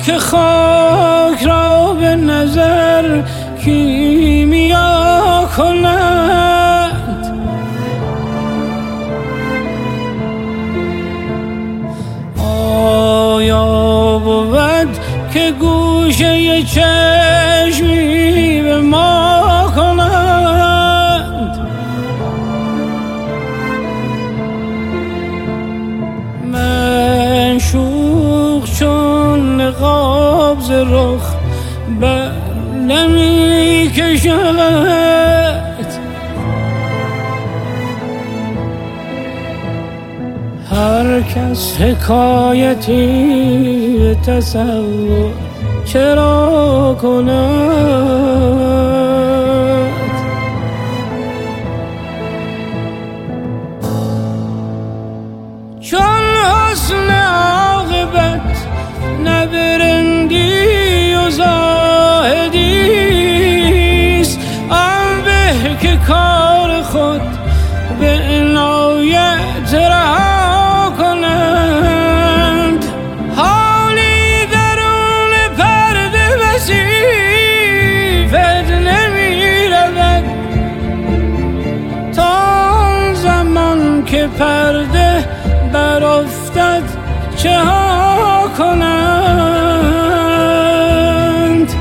که خاک را به نظر کیمیا کند. آیا بود که گوشه چشمی به ما کند؟ منشوق چون نقاب ز رخ بر نمی کشد. هر کس حکایتی به تصور چرا کند؟ چون حسن عاقبت نه برندی و زاهدیست، آن به که کار خود به عنایت رها کنند. حالی درون پرده وصیفت نمی رود تا آن زمان که پرده برافتد چه ها کنند؟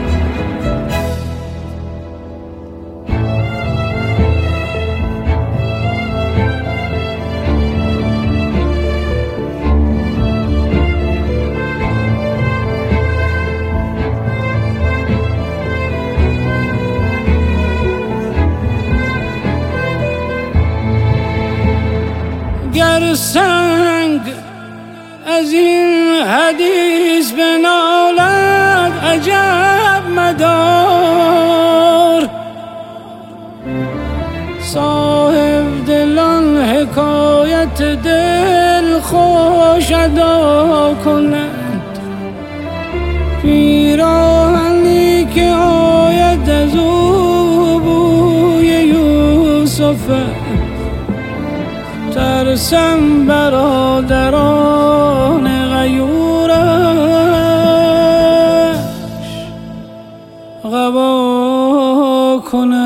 گر سنگ از این حدیث بنالد عجب مدار، صاحب دلان حکایت دل خوش ادا کنند. پیراهنی که آید از او بوی یوسف، ترسم برادران غیورش قبا کنند.